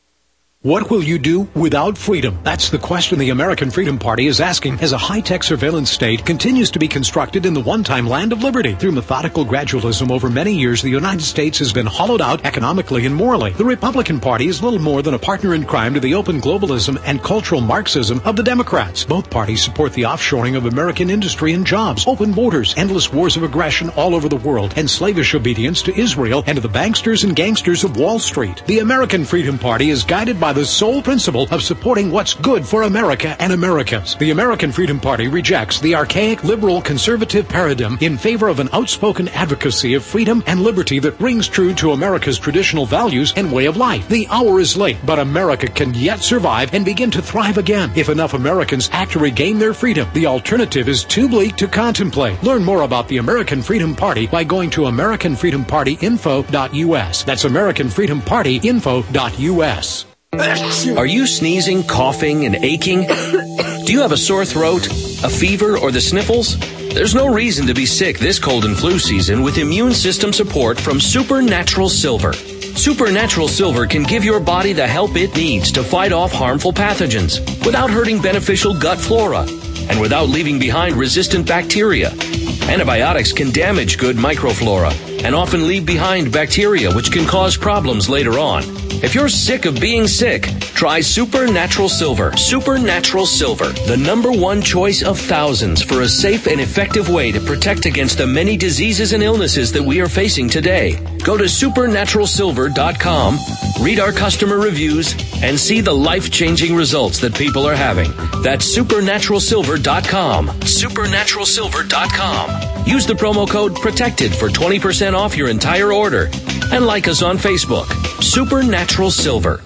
What will you do without freedom? That's the question the American Freedom Party is asking as a high-tech surveillance state continues to be constructed in the one-time land of liberty. Through methodical gradualism over many years, the United States has been hollowed out economically and morally. The Republican Party is little more than a partner in crime to the open globalism and cultural Marxism of the Democrats. Both parties support the offshoring of American industry and jobs, open borders, endless wars of aggression all over the world, and slavish obedience to Israel and to the banksters and gangsters of Wall Street. The American Freedom Party is guided by the sole principle of supporting what's good for America and Americans. The American Freedom Party rejects the archaic liberal conservative paradigm in favor of an outspoken advocacy of freedom and liberty that rings true to America's traditional values and way of life. The hour is late, but America can yet survive and begin to thrive again if enough Americans act to regain their freedom. The alternative is too bleak to contemplate. Learn more about the American Freedom Party by going to American Freedom Party info dot U S. That's American Freedom Party info dot U S. Are you sneezing, coughing, and aching? Do you have a sore throat, a fever, or the sniffles? There's no reason to be sick this cold and flu season with immune system support from Supernatural Silver. Supernatural Silver can give your body the help it needs to fight off harmful pathogens without hurting beneficial gut flora and without leaving behind resistant bacteria. Antibiotics can damage good microflora and often leave behind bacteria which can cause problems later on. If you're sick of being sick, try Supernatural Silver. Supernatural Silver, the number one choice of thousands for a safe and effective way to protect against the many diseases and illnesses that we are facing today. Go to supernatural silver dot com, read our customer reviews, and see the life-changing results that people are having. That's supernatural silver dot com. supernatural silver dot com. Use the promo code PROTECTED for twenty percent off your entire order. And like us on Facebook. Supernatural Silver.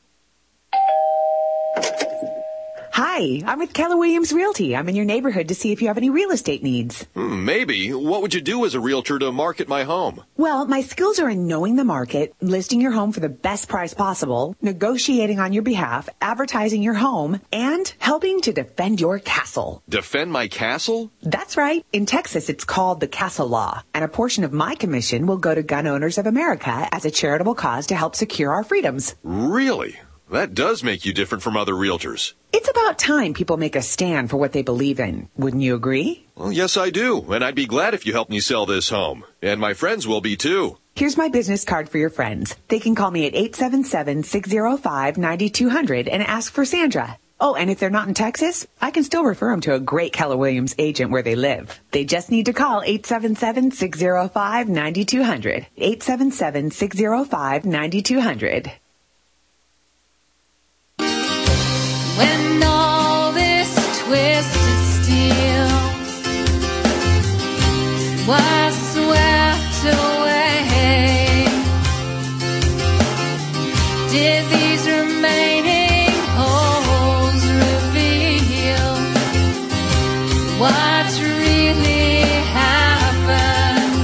Hi, I'm with Keller Williams Realty. I'm in your neighborhood to see if you have any real estate needs. Hmm, maybe. What would you do as a realtor to market my home? Well, my skills are in knowing the market, listing your home for the best price possible, negotiating on your behalf, advertising your home, and helping to defend your castle. Defend my castle? That's right. In Texas, it's called the Castle Law, and a portion of my commission will go to Gun Owners of America as a charitable cause to help secure our freedoms. Really? That does make you different from other realtors. It's about time people make a stand for what they believe in. Wouldn't you agree? Well, yes, I do. And I'd be glad if you helped me sell this home. And my friends will be, too. Here's my business card for your friends. They can call me at eight seven seven, six zero five, nine two zero zero and ask for Sandra. Oh, and if they're not in Texas, I can still refer them to a great Keller Williams agent where they live. They just need to call eight seven seven, six zero five, nine two zero zero. eight seven seven, six zero five, nine two zero zero. When all this twisted steel was swept away, did these remaining holes reveal what really happened?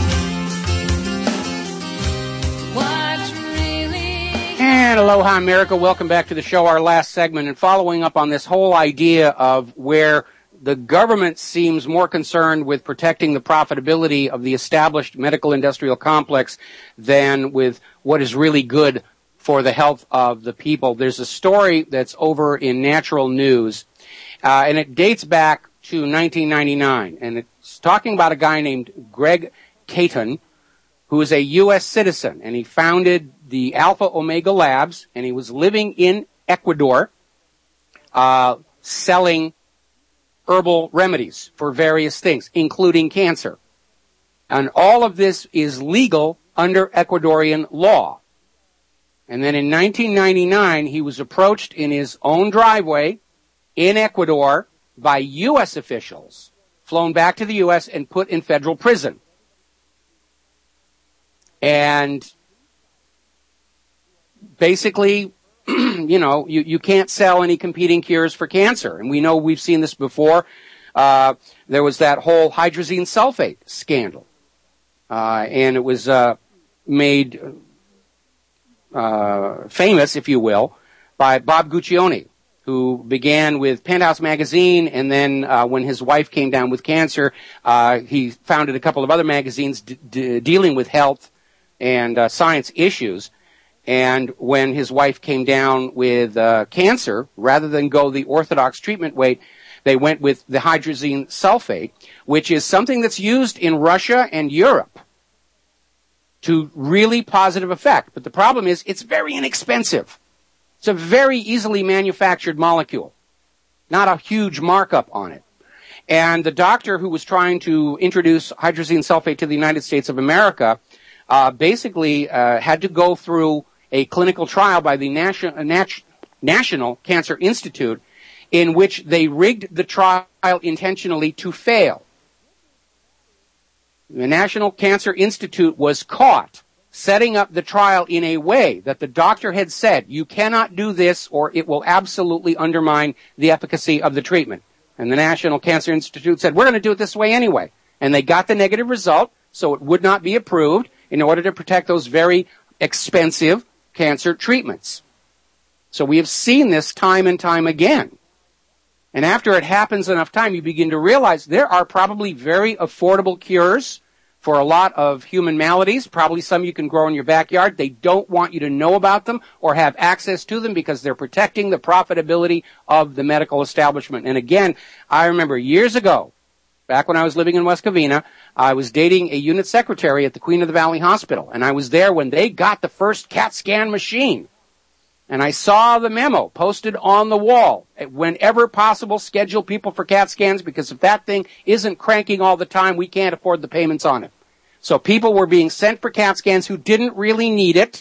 What really And aloha, America. Welcome back to the show, our last segment. And following up on this whole idea of where the government seems more concerned with protecting the profitability of the established medical industrial complex than with what is really good for the health of the people. There's a story that's over in Natural News, uh, and it dates back to nineteen ninety-nine. And it's talking about a guy named Greg Caton, who is a U S citizen, and he founded the Alpha Omega Labs, and he was living in Ecuador, uh, selling herbal remedies for various things, including cancer. And all of this is legal under Ecuadorian law. And then in nineteen ninety-nine, he was approached in his own driveway in Ecuador by U S officials, flown back to the U S and put in federal prison. And basically, you know, you, you can't sell any competing cures for cancer. And we know we've seen this before. Uh, there was that whole hydrazine sulfate scandal. Uh, and it was, uh, made, uh, famous, if you will, by Bob Guccione, who began with Penthouse Magazine, and then, uh, when his wife came down with cancer, uh, he founded a couple of other magazines d- d- dealing with health, and uh, science issues. And when his wife came down with uh, cancer, rather than go the orthodox treatment way, they went with the hydrazine sulfate, which is something that's used in Russia and Europe to really positive effect. But the problem is it's very inexpensive. It's a very easily manufactured molecule, not a huge markup on it. And the doctor who was trying to introduce hydrazine sulfate to the United States of America uh, basically uh, had to go through a clinical trial by the National, Nat- National Cancer Institute in which they rigged the trial intentionally to fail. The National Cancer Institute was caught setting up the trial in a way that the doctor had said, you cannot do this or it will absolutely undermine the efficacy of the treatment. And the National Cancer Institute said, we're going to do it this way anyway. And they got the negative result, so it would not be approved in order to protect those very expensive cancer treatments. So we have seen this time and time again. And after it happens enough time, you begin to realize there are probably very affordable cures for a lot of human maladies, probably some you can grow in your backyard. They don't want you to know about them or have access to them because they're protecting the profitability of the medical establishment. And again, I remember years ago, back when I was living in West Covina, I was dating a unit secretary at the Queen of the Valley Hospital, and I was there when they got the first CAT scan machine. And I saw the memo posted on the wall. Whenever possible, schedule people for CAT scans, because if that thing isn't cranking all the time, we can't afford the payments on it. So people were being sent for CAT scans who didn't really need it,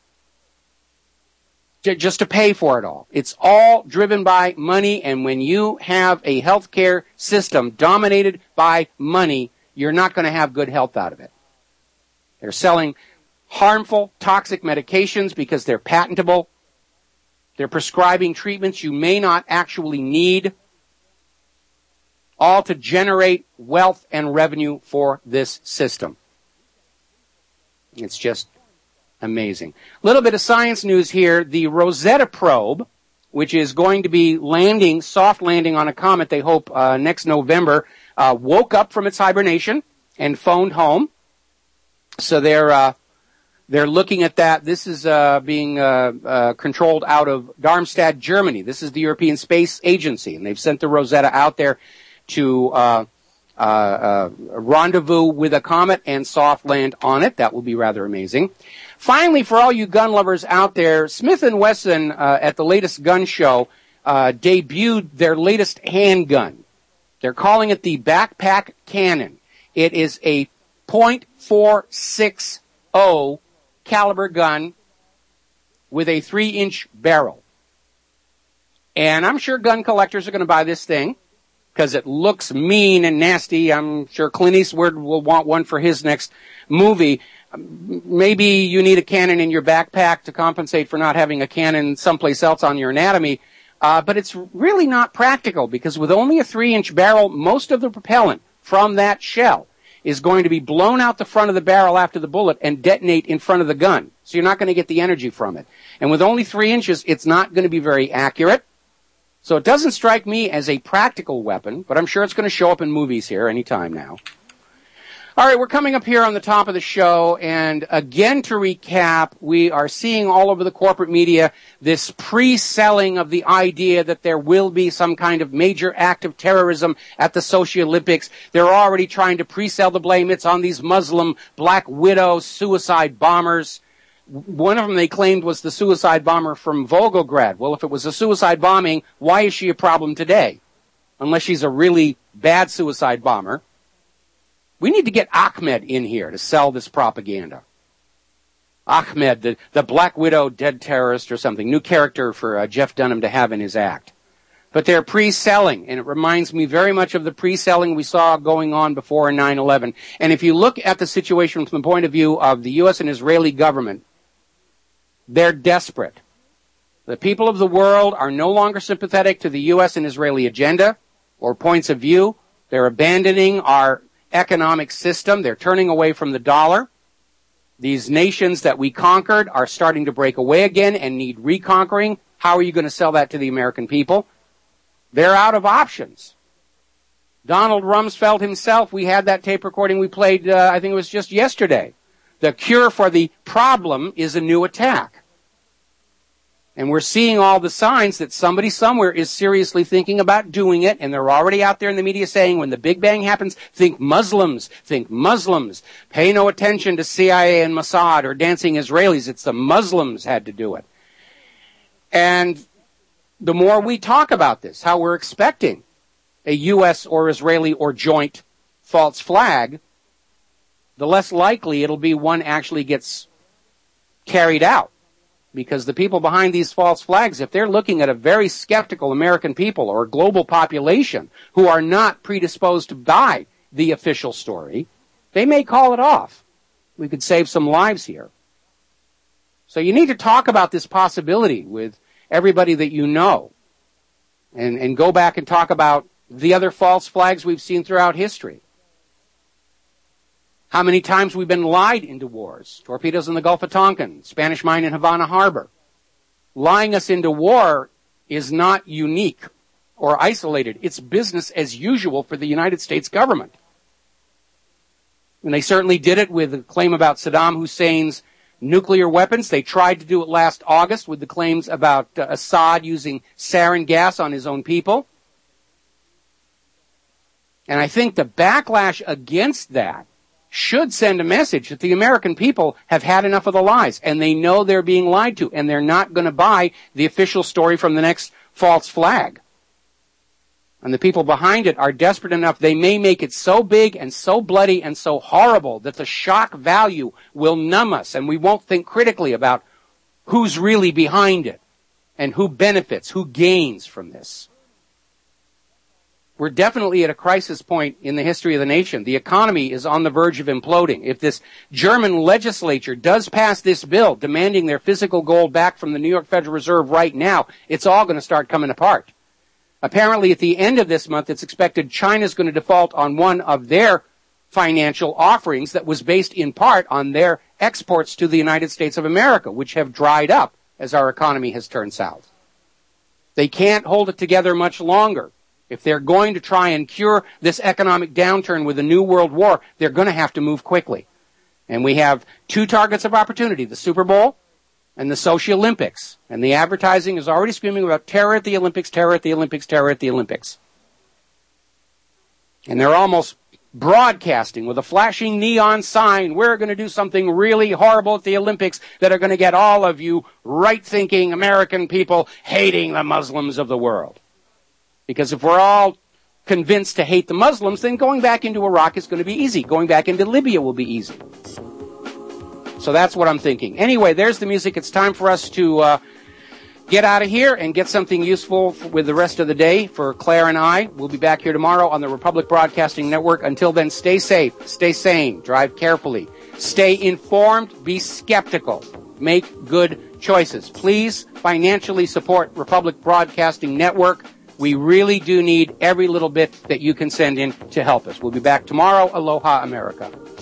just to pay for it all. It's all driven by money, and when you have a healthcare system dominated by money, you're not going to have good health out of it. They're selling harmful, toxic medications because they're patentable. They're prescribing treatments you may not actually need, all to generate wealth and revenue for this system. It's just amazing. A little bit of science news here. The Rosetta probe, which is going to be landing, soft landing on a comet, they hope, uh, next November, uh, woke up from its hibernation and phoned home. So they're, uh, they're looking at that. This is, uh, being, uh, uh, controlled out of Darmstadt, Germany. This is the European Space Agency, and they've sent the Rosetta out there to, uh, Uh, uh, rendezvous with a comet and soft land on it. That will be rather amazing. Finally, for all you gun lovers out there, Smith and Wesson uh, at the latest gun show uh, debuted their latest handgun. They're calling it the Backpack Cannon. It is a point four six zero caliber gun with a three inch barrel. And I'm sure gun collectors are going to buy this thing because it looks mean and nasty. I'm sure Clint Eastwood will want one for his next movie. Maybe you need a cannon in your backpack to compensate for not having a cannon someplace else on your anatomy. Uh, but it's really not practical because with only a three inch barrel, most of the propellant from that shell is going to be blown out the front of the barrel after the bullet and detonate in front of the gun. So you're not going to get the energy from it. And with only three inches, it's not going to be very accurate. So it doesn't strike me as a practical weapon, but I'm sure it's going to show up in movies here anytime now. All right, we're coming up here on the top of the show, and again to recap, we are seeing all over the corporate media this pre-selling of the idea that there will be some kind of major act of terrorism at the Sochi Olympics. They're already trying to pre-sell the blame. It's on these Muslim Black Widow suicide bombers. One of them they claimed was the suicide bomber from Volgograd. Well, if it was a suicide bombing, why is she a problem today? Unless she's a really bad suicide bomber. We need to get Ahmed in here to sell this propaganda. Ahmed, the, the Black Widow dead terrorist or something. New character for uh, Jeff Dunham to have in his act. But they're pre-selling, and it reminds me very much of the pre-selling we saw going on before in nine eleven. And if you look at the situation from the point of view of the U S and Israeli government, they're desperate. The people of the world are no longer sympathetic to the U S and Israeli agenda or points of view. They're abandoning our economic system. They're turning away from the dollar. These nations that we conquered are starting to break away again and need reconquering. How are you going to sell that to the American people? They're out of options. Donald Rumsfeld himself, we had that tape recording we played, uh, I think it was just yesterday. The cure for the problem is a new attack. And we're seeing all the signs that somebody somewhere is seriously thinking about doing it, and they're already out there in the media saying, when the Big Bang happens, think Muslims, think Muslims. Pay no attention to C I A and Mossad or dancing Israelis. It's the Muslims had to do it. And the more we talk about this, how we're expecting a U S or Israeli or joint false flag, the less likely it'll be one actually gets carried out. Because the people behind these false flags, if they're looking at a very skeptical American people or global population who are not predisposed to buy the official story, they may call it off. We could save some lives here. So you need to talk about this possibility with everybody that you know. And, and go back and talk about the other false flags we've seen throughout history. How many times we've been lied into wars. Torpedoes in the Gulf of Tonkin, Spanish mine in Havana Harbor. Lying us into war is not unique or isolated. It's business as usual for the United States government. And they certainly did it with the claim about Saddam Hussein's nuclear weapons. They tried to do it last August with the claims about uh, Assad using sarin gas on his own people. And I think the backlash against that should send a message that the American people have had enough of the lies, and they know they're being lied to, and they're not going to buy the official story from the next false flag. And the people behind it are desperate enough, they may make it so big and so bloody and so horrible that the shock value will numb us, and we won't think critically about who's really behind it, and who benefits, who gains from this. We're definitely at a crisis point in the history of the nation. The economy is on the verge of imploding. If this German legislature does pass this bill demanding their physical gold back from the New York Federal Reserve right now, it's all going to start coming apart. Apparently, at the end of this month, it's expected China's going to default on one of their financial offerings that was based in part on their exports to the United States of America, which have dried up as our economy has turned south. They can't hold it together much longer. If they're going to try and cure this economic downturn with a new world war, they're going to have to move quickly. And we have two targets of opportunity, the Super Bowl and the Sochi Olympics. And the advertising is already screaming about terror at the Olympics, terror at the Olympics, terror at the Olympics. And they're almost broadcasting with a flashing neon sign, we're going to do something really horrible at the Olympics that are going to get all of you right-thinking American people hating the Muslims of the world. Because if we're all convinced to hate the Muslims, then going back into Iraq is going to be easy. Going back into Libya will be easy. So that's what I'm thinking. Anyway, there's the music. It's time for us to uh, get out of here and get something useful with the rest of the day for Claire and I. We'll be back here tomorrow on the Republic Broadcasting Network. Until then, stay safe, stay sane, drive carefully, stay informed, be skeptical, make good choices. Please financially support Republic Broadcasting Network. We really do need every little bit that you can send in to help us. We'll be back tomorrow. Aloha, America.